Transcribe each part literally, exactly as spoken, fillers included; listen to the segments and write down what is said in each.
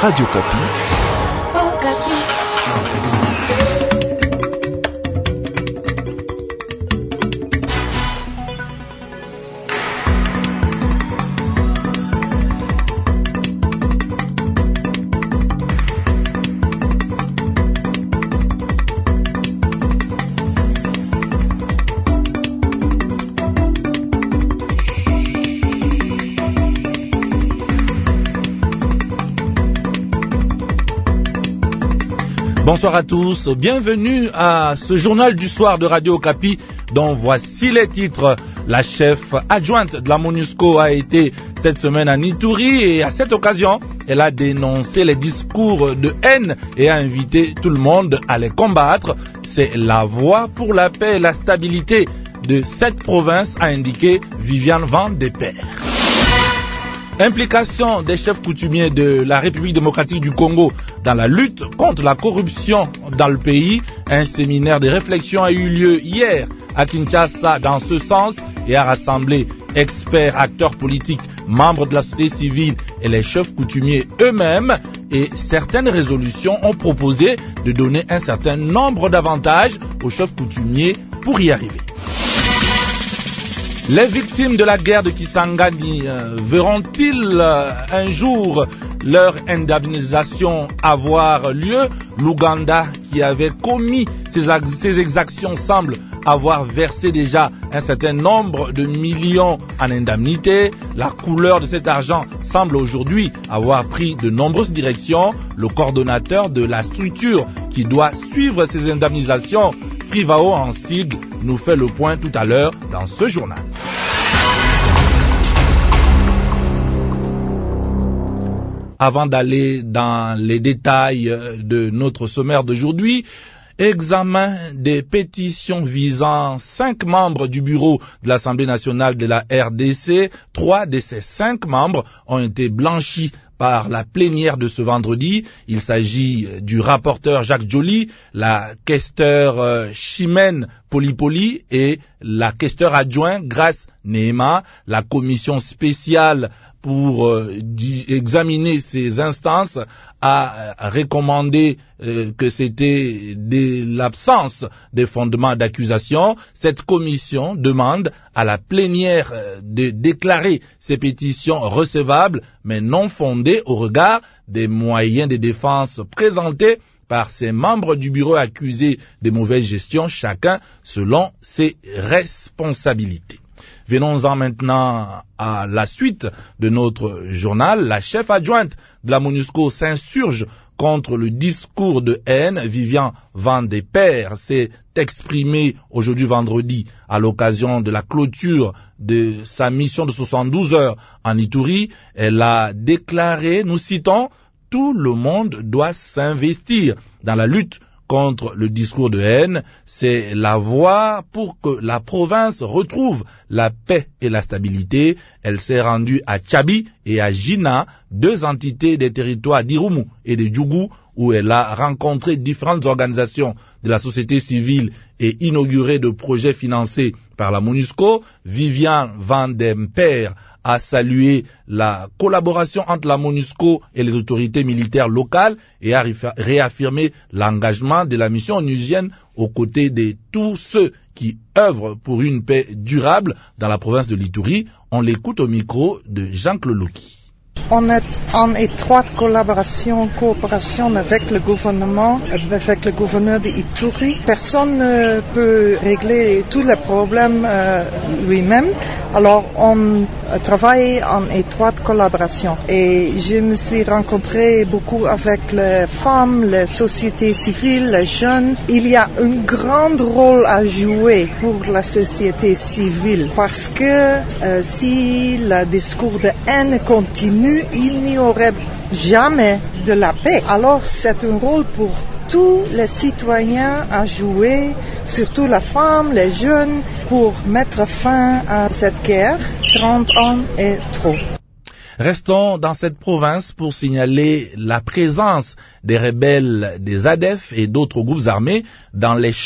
Radio Kapi. Oh, Kapi. Bonsoir à tous, bienvenue à ce journal du soir de Radio Kapi dont voici les titres. La chef adjointe de la MONUSCO a été cette semaine à Ituri et à cette occasion, elle a dénoncé les discours de haine et a invité tout le monde à les combattre. C'est la voie pour la paix et la stabilité de cette province, a indiqué Viviane Van de Peer. Implication des chefs coutumiers de la République démocratique du Congo dans la lutte contre la corruption dans le pays. Un séminaire de réflexion a eu lieu hier à Kinshasa dans ce sens et a rassemblé experts, acteurs politiques, membres de la société civile et les chefs coutumiers eux-mêmes. Et certaines résolutions ont proposé de donner un certain nombre d'avantages aux chefs coutumiers pour y arriver. Les victimes de la guerre de Kisangani euh, verront-ils euh, un jour leur indemnisation avoir lieu? L'Ouganda, qui avait commis ces, ces exactions, semble avoir versé déjà un certain nombre de millions en indemnité. La couleur de cet argent semble aujourd'hui avoir pris de nombreuses directions. Le coordonnateur de la structure qui doit suivre ces indemnisations, Frivao en sigle, nous fait le point tout à l'heure dans ce journal. Avant d'aller dans les détails de notre sommaire d'aujourd'hui, examen des pétitions visant cinq membres du bureau de l'Assemblée nationale de la R D C. Trois de ces cinq membres ont été blanchis par la plénière de ce vendredi. Il s'agit du rapporteur Jacques Joly, la questeure euh, Chimène Polipoli et la questeure adjoint Grace Nehema. La commission spéciale pour euh, examiner ces instances a recommandé euh, que c'était de l'absence des fondements d'accusation. Cette commission demande à la plénière euh, de déclarer ces pétitions recevables mais non fondées au regard des moyens de défense présentés par ces membres du bureau accusés de mauvaise gestion, chacun selon ses responsabilités. Venons-en maintenant à la suite de notre journal. La chef adjointe de la MONUSCO s'insurge contre le discours de haine. Viviane Van de Peer s'est exprimée aujourd'hui vendredi à l'occasion de la clôture de sa mission de soixante-douze heures en Ituri. Elle a déclaré, nous citons, « Tout le monde doit s'investir dans la lutte contre le discours de haine, c'est la voie pour que la province retrouve la paix et la stabilité. » Elle s'est rendue à Tchabi et à Jina, deux entités des territoires d'Irumu et de Djougou, où elle a rencontré différentes organisations de la société civile et inauguré de projets financés par la MONUSCO. Viviane Van de Peer a salué la collaboration entre la MONUSCO et les autorités militaires locales et a réaffirmé l'engagement de la mission onusienne aux côtés de tous ceux qui œuvrent pour une paix durable dans la province de l'Ituri. On l'écoute au micro de Jean-Claude Loki. On est en étroite collaboration, coopération avec le gouvernement, avec le gouverneur d'Ituri. Personne ne peut régler tous les problèmes euh, lui-même. Alors, on travaille en étroite collaboration. Et je me suis rencontrée beaucoup avec les femmes, les sociétés civiles, les jeunes. Il y a un grand rôle à jouer pour la société civile parce que euh, si le discours de haine continue, il n'y aurait jamais de la paix. Alors c'est un rôle pour tous les citoyens à jouer, surtout les femmes, les jeunes, pour mettre fin à cette guerre. trente ans est trop. Restons dans cette province pour signaler la présence des rebelles des A D F et d'autres groupes armés dans les champs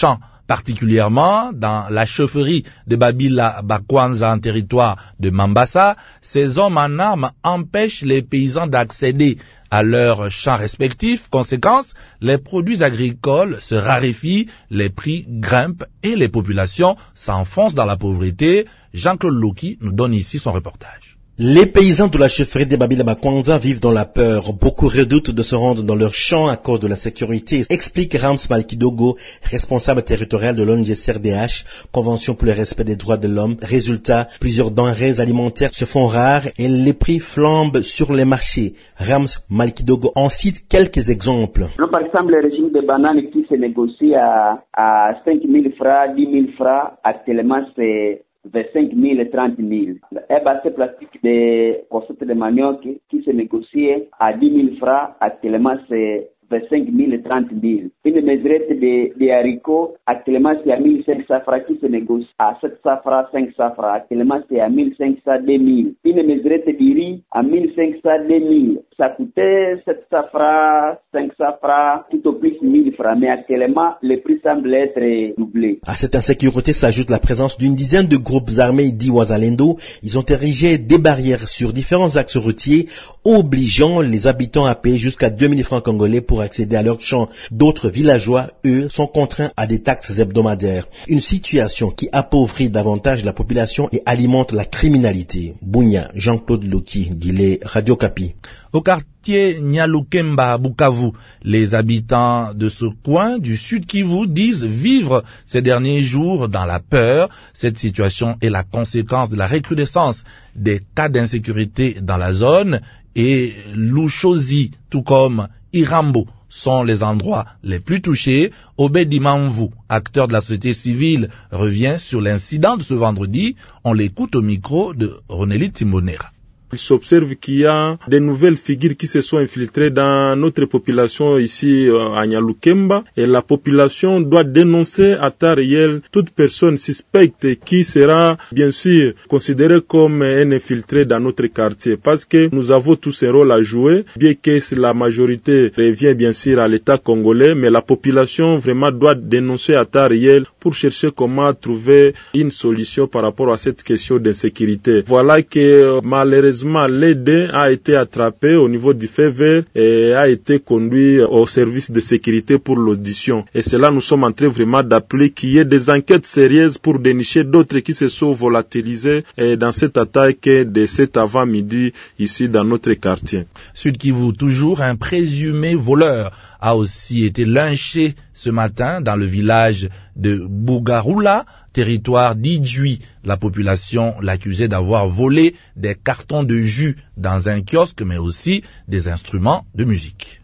particulièrement dans la chaufferie de Babila Bakwanza en territoire de Mambasa. Ces hommes en armes empêchent les paysans d'accéder à leurs champs respectifs. Conséquence, les produits agricoles se raréfient, les prix grimpent et les populations s'enfoncent dans la pauvreté. Jean-Claude Loki nous donne ici son reportage. Les paysans de la chefferie de Babila Bakwanza vivent dans la peur. Beaucoup redoutent de se rendre dans leurs champs à cause de la sécurité, explique Rams Malkidogo, responsable territorial de l'O N G C R D H, Convention pour le respect des droits de l'homme. Résultat, plusieurs denrées alimentaires se font rares et les prix flambent sur les marchés. Rams Malkidogo en cite quelques exemples. Par exemple, le régime de bananes qui se négocie à, à cinq mille francs, dix mille francs, actuellement c'est vingt-cinq mille et trente mille. Un bassin plastique de concept de manioc qui se négocie à dix mille francs, actuellement c'est vingt-cinq mille et trente mille. Une mesurette de, de haricots, actuellement c'est à mille cinq cents francs qui se négocie à sept cents francs, cinq cents francs. Actuellement c'est à mille cinq cents, deux mille. Une mesurette de riz à mille cinq cents, deux mille. Ça coûtait sept cents francs, cinq cents francs, tout au plus mille francs. Mais actuellement, le prix semble être doublé. À cette insécurité s'ajoute la présence d'une dizaine de groupes armés dits Wazalendo. Ils ont érigé des barrières sur différents axes routiers, obligeant les habitants à payer jusqu'à deux mille francs congolais pour accéder à leurs champs. D'autres villageois, eux, sont contraints à des taxes hebdomadaires. Une situation qui appauvrit davantage la population et alimente la criminalité. Bounia, Jean-Claude Loki, Guillet, Radio Kapi. Au quartier Nyalukemba à Bukavu, les habitants de ce coin du sud Kivu disent vivre ces derniers jours dans la peur. Cette situation est la conséquence de la recrudescence des cas d'insécurité dans la zone, et Lushozi, tout comme Irambo, sont les endroits les plus touchés. Obedi Manvu, acteur de la société civile, revient sur l'incident de ce vendredi. On l'écoute au micro de Roneli Timbonera. Il s'observe qu'il y a des nouvelles figures qui se sont infiltrées dans notre population ici à Nyalukemba, et la population doit dénoncer à temps réel toute personne suspecte qui sera bien sûr considérée comme un infiltré dans notre quartier, parce que nous avons tous un rôle à jouer, bien que la majorité revient bien sûr à l'État congolais, mais la population vraiment doit dénoncer à temps réel pour chercher comment trouver une solution par rapport à cette question d'insécurité. Voilà que malheureusement l'aide a été attrapé au niveau du fait vert et a été conduit au service de sécurité pour l'audition. Et c'est là nous sommes en train vraiment d'appeler qu'il y ait des enquêtes sérieuses pour dénicher d'autres qui se sont volatilisés dans cette attaque de cet avant-midi ici dans notre quartier. Sud Kivu, toujours un présumé voleur a aussi été lynché ce matin dans le village de Bougaroula, territoire d'Idjui. La population l'accusait d'avoir volé des cartons de jus dans un kiosque, mais aussi des instruments de musique.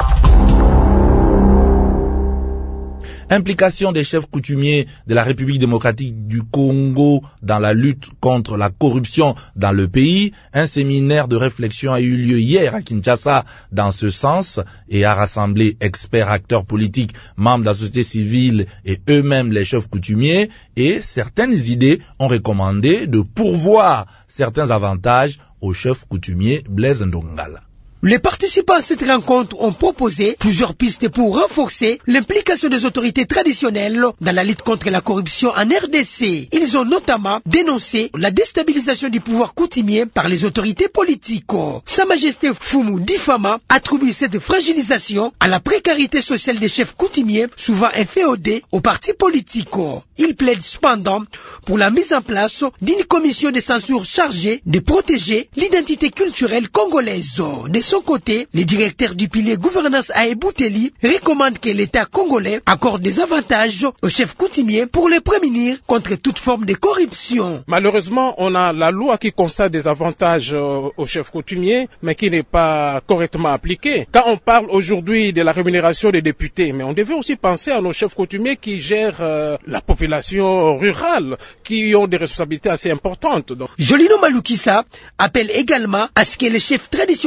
Implication des chefs coutumiers de la République démocratique du Congo dans la lutte contre la corruption dans le pays. Un séminaire de réflexion a eu lieu hier à Kinshasa dans ce sens et a rassemblé experts, acteurs politiques, membres de la société civile et eux-mêmes les chefs coutumiers, et certaines idées ont recommandé de pourvoir certains avantages au chef coutumier Blaise Ndongala. Les participants à cette rencontre ont proposé plusieurs pistes pour renforcer l'implication des autorités traditionnelles dans la lutte contre la corruption en R D C. Ils ont notamment dénoncé la déstabilisation du pouvoir coutumier par les autorités politiques. Sa Majesté Fumu Difama attribue cette fragilisation à la précarité sociale des chefs coutumiers, souvent inféodés aux partis politiques. Il plaide cependant pour la mise en place d'une commission de censure chargée de protéger l'identité culturelle congolaise. De son côté, le directeur du pilier gouvernance à Ebouteli recommande que l'État congolais accorde des avantages aux chefs coutumiers pour les prémunir contre toute forme de corruption. Malheureusement, on a la loi qui concède des avantages aux chefs coutumiers, mais qui n'est pas correctement appliquée. Quand on parle aujourd'hui de la rémunération des députés, mais on devait aussi penser à nos chefs coutumiers qui gèrent euh, la population rurale, qui ont des responsabilités assez importantes. Donc. Jolino Malukisa appelle également à ce que les chefs traditionnels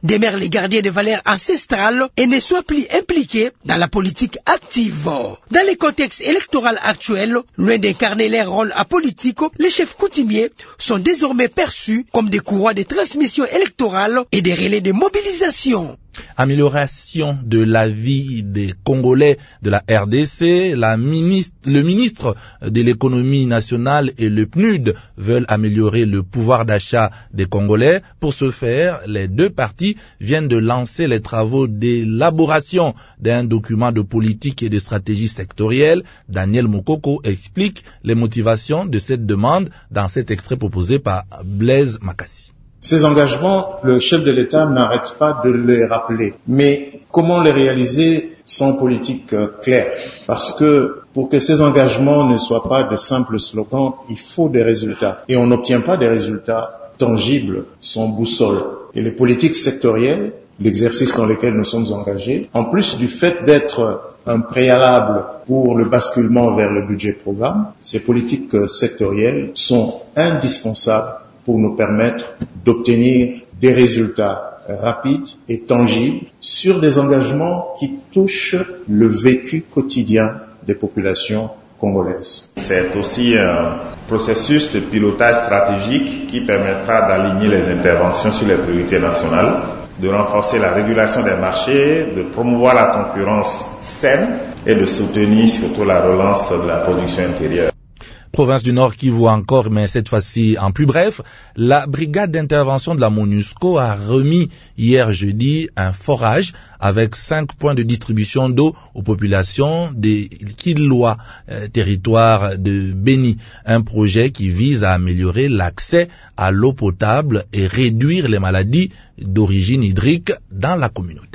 demeurent les gardiens des valeurs ancestrales et ne soient plus impliqués dans la politique active. Dans le contexte électoral actuel, loin d'incarner leur rôle apolitique, les chefs coutumiers sont désormais perçus comme des courroies de transmission électorale et des relais de mobilisation. Amélioration de la vie des Congolais de la R D C, la ministre, le ministre de l'économie nationale et le P N U D veulent améliorer le pouvoir d'achat des Congolais. Pour ce faire, les deux partis viennent de lancer les travaux d'élaboration d'un document de politique et de stratégie sectorielle. Daniel Mokoko explique les motivations de cette demande dans cet extrait proposé par Blaise Makassi. Ces engagements, le chef de l'État n'arrête pas de les rappeler. Mais comment les réaliser sans politique claire? Parce que pour que ces engagements ne soient pas de simples slogans, il faut des résultats. Et on n'obtient pas des résultats tangibles sans boussole. Et les politiques sectorielles, l'exercice dans lequel nous sommes engagés, en plus du fait d'être un préalable pour le basculement vers le budget programme, ces politiques sectorielles sont indispensables pour nous permettre d'obtenir des résultats rapides et tangibles sur des engagements qui touchent le vécu quotidien des populations congolaises. C'est aussi un processus de pilotage stratégique qui permettra d'aligner les interventions sur les priorités nationales, de renforcer la régulation des marchés, de promouvoir la concurrence saine et de soutenir surtout la relance de la production intérieure. Province du Nord Kivu encore, mais cette fois-ci en plus bref, la brigade d'intervention de la MONUSCO a remis hier jeudi un forage avec cinq points de distribution d'eau aux populations des Kilwa, euh, territoire de Beni. Un projet qui vise à améliorer l'accès à l'eau potable et réduire les maladies d'origine hydrique dans la communauté.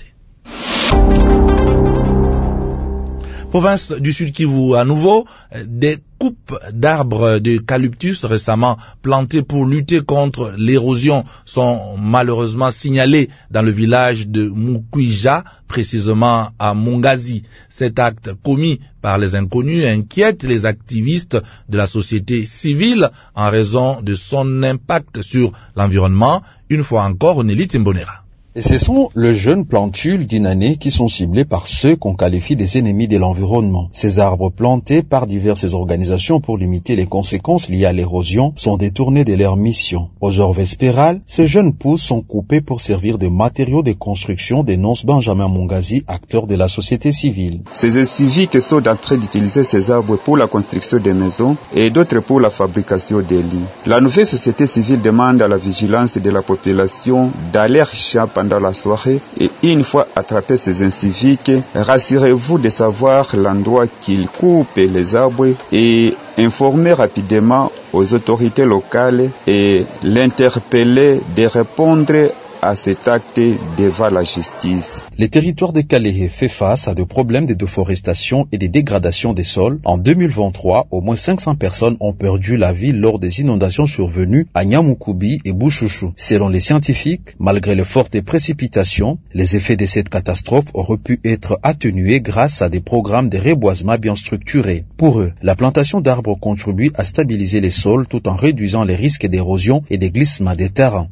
Province du Sud Kivu à nouveau, des coupes d'arbres d'eucalyptus récemment plantés pour lutter contre l'érosion sont malheureusement signalés dans le village de Mukwija, précisément à Mongazi. Cet acte commis par les inconnus inquiète les activistes de la société civile en raison de son impact sur l'environnement. Une fois encore, Oneli Timbonera. Et ce sont les jeunes plantules d'une année qui sont ciblés par ceux qu'on qualifie des ennemis de l'environnement. Ces arbres plantés par diverses organisations pour limiter les conséquences liées à l'érosion sont détournés de leur mission. Aux heures vespérales, ces jeunes pousses sont coupées pour servir de matériaux de construction, dénonce Benjamin Mongazi, acteur de la société civile. Ces civiques sont en train d'utiliser ces arbres pour la construction des maisons et d'autres pour la fabrication des lits. La nouvelle société civile demande à la vigilance de la population d'aller champ dans la soirée et une fois attrapés ces inciviques, rassurez-vous de savoir l'endroit qu'ils coupent les arbres et informer rapidement aux autorités locales et l'interpeller de répondre à cet acte devant la justice. Le territoire de Kalehe fait face à des problèmes de déforestation et de dégradation des sols. En deux mille vingt-trois, au moins cinq cents personnes ont perdu la vie lors des inondations survenues à Nyamukubi et Bouchouchou. Selon les scientifiques, malgré les fortes précipitations, les effets de cette catastrophe auraient pu être atténués grâce à des programmes de reboisement bien structurés. Pour eux, la plantation d'arbres contribue à stabiliser les sols tout en réduisant les risques d'érosion et de glissement des terrains.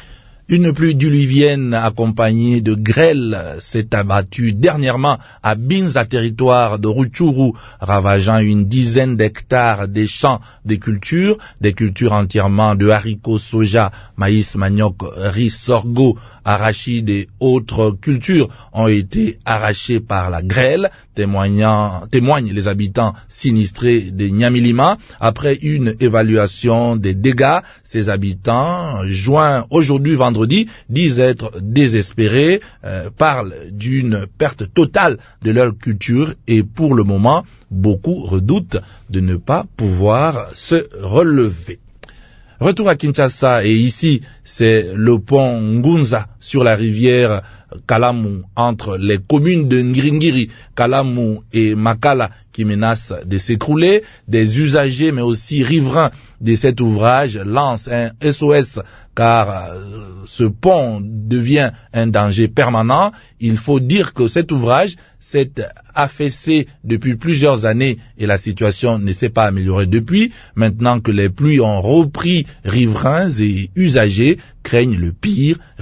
Une pluie diluvienne accompagnée de grêle s'est abattue dernièrement à Binza, territoire de Rutshuru, ravageant une dizaine d'hectares des champs des cultures, des cultures entièrement de haricots, soja, maïs, manioc, riz, sorgho, arachides et autres cultures ont été arrachées par la grêle, témoignant, témoignent les habitants sinistrés de Nyamilima. Après une évaluation des dégâts, ces habitants, joints aujourd'hui vendredi, disent être désespérés, euh, parlent d'une perte totale de leur culture et pour le moment, beaucoup redoutent de ne pas pouvoir se relever. Retour à Kinshasa et ici, c'est le pont Ngunza sur la rivière Kalamu entre les communes de Ngiringiri, Kalamu et Makala qui menacent de s'écrouler. Des usagers mais aussi riverains de cet ouvrage lancent un S O S car euh, ce pont devient un danger permanent. Il faut dire que cet ouvrage s'est affaissé depuis plusieurs années et la situation ne s'est pas améliorée depuis. Maintenant que les pluies ont repris, riverains et usagers craignent le pire. Reportage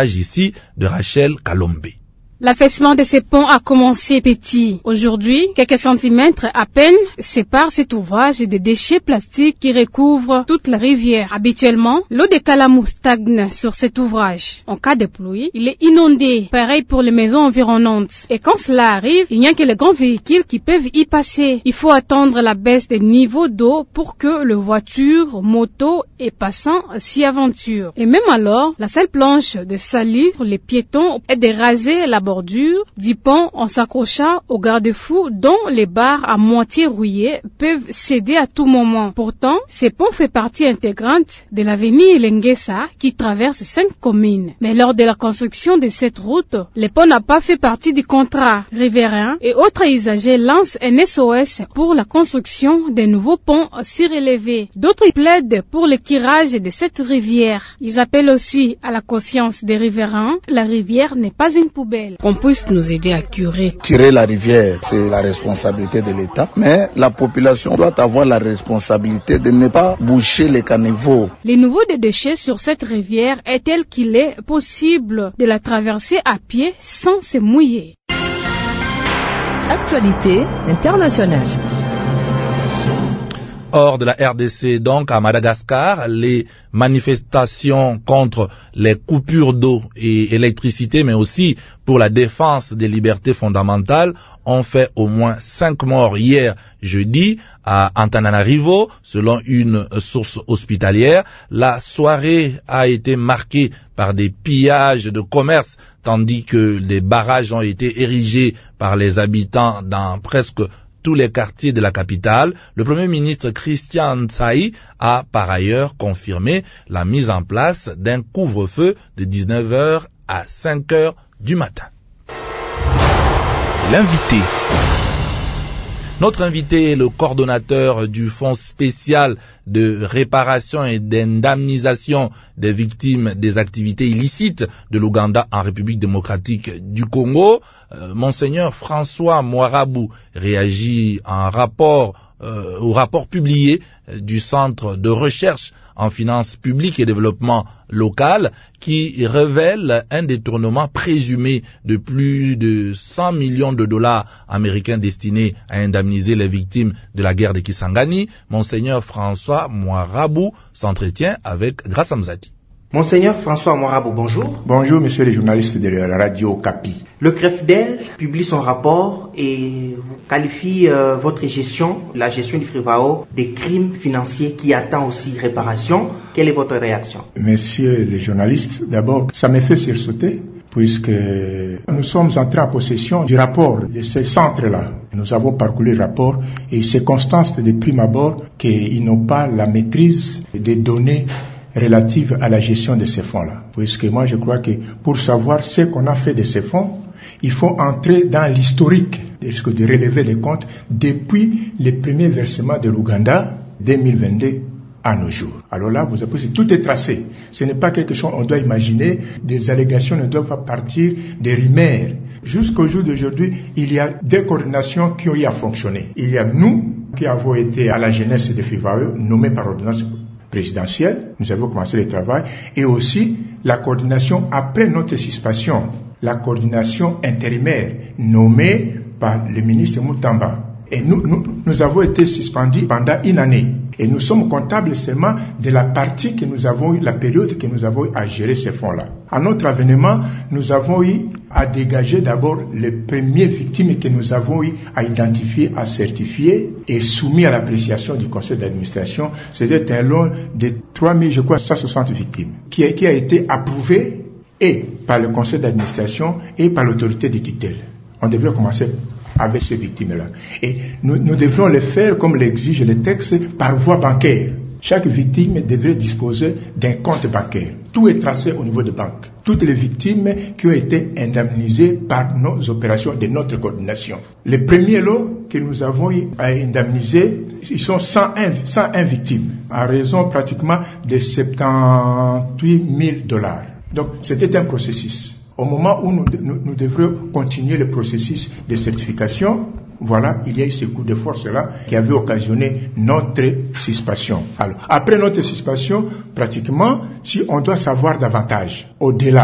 reportage ici de Rachel Kalombe. L'affaissement de ces ponts a commencé petit. Aujourd'hui, quelques centimètres à peine séparent cet ouvrage des déchets plastiques qui recouvrent toute la rivière. Habituellement, l'eau de Kalamou stagne sur cet ouvrage. En cas de pluie, il est inondé. Pareil pour les maisons environnantes. Et quand cela arrive, il n'y a que les grands véhicules qui peuvent y passer. Il faut attendre la baisse des niveaux d'eau pour que les voitures, motos et passants s'y aventurent. Et même alors, la seule planche de salir les piétons est de raser la bordure du pont en s'accrochant au garde-fou dont les barres à moitié rouillées peuvent céder à tout moment. Pourtant, ce pont fait partie intégrante de l'avenue Lenguesa qui traverse cinq communes. Mais lors de la construction de cette route, le pont n'a pas fait partie du contrat. Riverains et autres usagers lancent un S O S pour la construction de nouveaux ponts surélevés. D'autres plaident pour le curage de cette rivière. Ils appellent aussi à la conscience des riverains. La rivière n'est pas une poubelle. Qu'on puisse nous aider à curer. Curer la rivière, c'est la responsabilité de l'État, mais la population doit avoir la responsabilité de ne pas boucher les caniveaux. Le niveau des déchets sur cette rivière est tel qu'il est possible de la traverser à pied sans se mouiller. Actualité internationale. Hors de la R D C, donc, à Madagascar, les manifestations contre les coupures d'eau et électricité, mais aussi pour la défense des libertés fondamentales, ont fait au moins cinq morts hier jeudi à Antananarivo, selon une source hospitalière. La soirée a été marquée par des pillages de commerce, tandis que des barrages ont été érigés par les habitants dans presque tous les quartiers de la capitale. Le Premier ministre Christian Ntsai a par ailleurs confirmé la mise en place d'un couvre-feu de dix-neuf heures à cinq heures du matin. L'invité. Notre invité est le coordonnateur du Fonds spécial de réparation et d'indemnisation des victimes des activités illicites de l'Ouganda en République démocratique du Congo. Euh, Monseigneur François Moirabou réagit en rapport, euh, au rapport publié euh, du Centre de recherche en finances publiques et développement local qui révèle un détournement présumé de plus de cent millions de dollars américains destinés à indemniser les victimes de la guerre de Kisangani. Monseigneur François Moirabou s'entretient avec Grace Amzati. Monseigneur François Moirabou, bonjour. Bonjour, monsieur les journalistes de la radio Capi. Le C R E F D E L publie son rapport et qualifie euh, votre gestion, la gestion du FRIVAO, des crimes financiers qui attend aussi réparation. Quelle est votre réaction? Messieurs les journalistes, d'abord, ça me fait sursauter, puisque nous sommes entrés en possession du rapport de ces centres-là. Nous avons parcouru le rapport et c'est constate de prime abord qu'ils n'ont pas la maîtrise des données relative à la gestion de ces fonds-là. Puisque moi, je crois que pour savoir ce qu'on a fait de ces fonds, il faut entrer dans l'historique de relever les comptes depuis les premiers versements de l'Ouganda deux mille vingt-deux à nos jours. Alors là, vous avez tout est tracé. Ce n'est pas quelque chose qu'on doit imaginer. Des allégations ne doivent pas partir des rumeurs. Jusqu'au jour d'aujourd'hui, il y a des coordinations qui ont eu à fonctionner. Il y a nous qui avons été à la jeunesse de FIVAO, nommés par ordonnance présidentielle, nous avons commencé le travail, et aussi la coordination après notre suspension, la coordination intérimaire nommée par le ministre Moutamba. Et nous, nous, nous avons été suspendus pendant une année. Et nous sommes comptables seulement de la partie que nous avons eu, la période que nous avons eu à gérer ces fonds-là. À notre avènement, nous avons eu à dégager d'abord les premières victimes que nous avons eu à identifier, à certifier et soumis à l'appréciation du conseil d'administration. C'était un lot de trois mille, je crois, cent soixante victimes qui a, qui a été approuvé et par le conseil d'administration et par l'autorité de tutelle. On devrait commencer avec ces victimes-là. Et nous, nous devrons le faire, comme l'exige le texte, par voie bancaire. Chaque victime devrait disposer d'un compte bancaire. Tout est tracé au niveau de banque. Toutes les victimes qui ont été indemnisées par nos opérations de notre coordination. Les premiers lots que nous avons eu à indemniser, ils sont cent un victimes, à raison pratiquement de soixante-dix-huit mille dollars. Donc, c'était un processus. Au moment où nous, nous, nous devrions continuer le processus de certification, voilà, il y a eu ce coup de force-là qui avait occasionné notre suspension. Alors, après notre suspension, pratiquement, si on doit savoir davantage, au-delà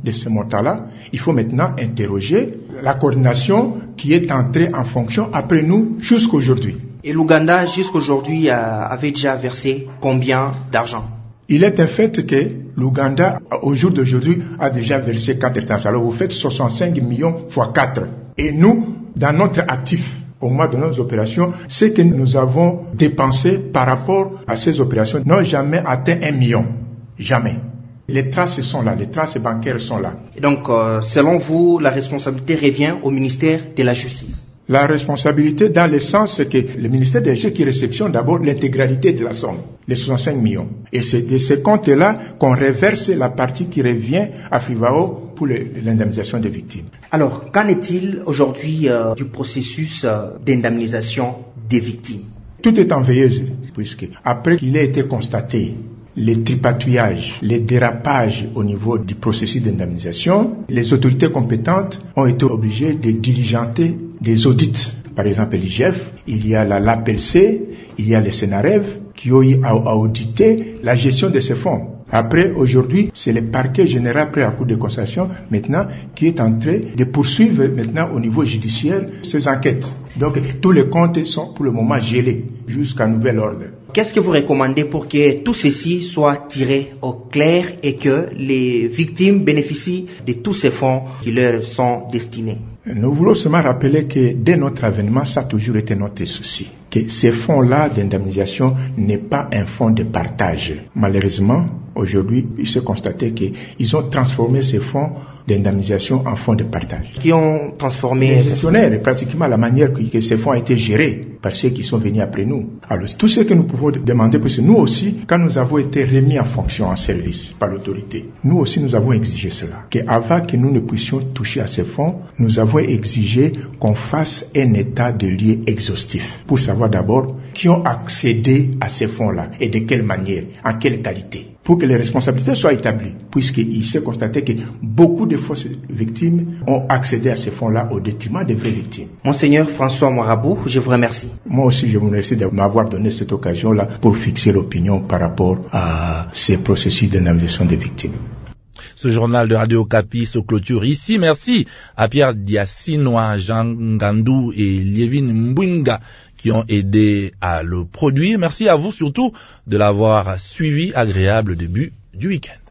de ce montant-là, il faut maintenant interroger la coordination qui est entrée en fonction après nous jusqu'aujourd'hui. Et l'Ouganda, jusqu'aujourd'hui, avait déjà versé combien d'argent? Il est un fait que l'Ouganda, au jour d'aujourd'hui, a déjà versé quatre tranches. Alors vous faites soixante-cinq millions fois quatre. Et nous, dans notre actif, au mois de nos opérations, ce que nous avons dépensé par rapport à ces opérations n'ont jamais atteint un million. Jamais. Les traces sont là, les traces bancaires sont là. Et donc, euh, selon vous, la responsabilité revient au ministère de la Justice? La responsabilité dans le sens que le ministère des Justice qui réceptionne d'abord l'intégralité de la somme, les soixante-cinq millions. Et c'est de ce compte-là qu'on reverse la partie qui revient à Frivao pour l'indemnisation des victimes. Alors, qu'en est-il aujourd'hui euh, du processus euh, d'indemnisation des victimes? Tout est en veilleuse, puisque après qu'il ait été constaté les tripatouillages, les dérapages au niveau du processus d'indemnisation, les autorités compétentes ont été obligées de diligenter des audits. Par exemple, l'I G F, il y a la L A P L C, il y a le Sénarev qui ont eu à auditer la gestion de ces fonds. Après, aujourd'hui, c'est le parquet général après la Cour de cassation, maintenant, qui est en train de poursuivre maintenant au niveau judiciaire ces enquêtes. Donc, tous les comptes sont pour le moment gelés jusqu'à nouvel ordre. Qu'est-ce que vous recommandez pour que tout ceci soit tiré au clair et que les victimes bénéficient de tous ces fonds qui leur sont destinés? Nous voulons seulement rappeler que dès notre avènement, ça a toujours été notre souci. Que ces fonds-là d'indemnisation n'est pas un fonds de partage. Malheureusement, aujourd'hui, il s'est constaté qu'ils ont transformé ces fonds d'indemnisation en fonds de partage. Qui ont transformé les gestionnaires et pratiquement la manière que, que ces fonds ont été gérés par ceux qui sont venus après nous. Alors, tout ce que nous pouvons demander, parce que nous aussi, quand nous avons été remis en fonction, en service par l'autorité, nous aussi nous avons exigé cela. Qu'avant que nous ne puissions toucher à ces fonds, nous avons exigé qu'on fasse un état de lieux exhaustif pour savoir d'abord qui ont accédé à ces fonds-là et de quelle manière, en quelle qualité, pour que les responsabilités soient établies, puisqu'il s'est constaté que beaucoup de fausses victimes ont accédé à ces fonds-là au détriment des vraies victimes. Monseigneur François Moirabou, je vous remercie. Moi aussi, je vous remercie de m'avoir donné cette occasion-là pour fixer l'opinion par rapport à ces processus d'indemnisation des victimes. Ce journal de Radio Okapi se clôture ici. Merci à Pierre Diassinois, Jean Ngandou et Lievin Mbwinga qui ont aidé à le produire. Merci à vous surtout de l'avoir suivi. Agréable début du week-end.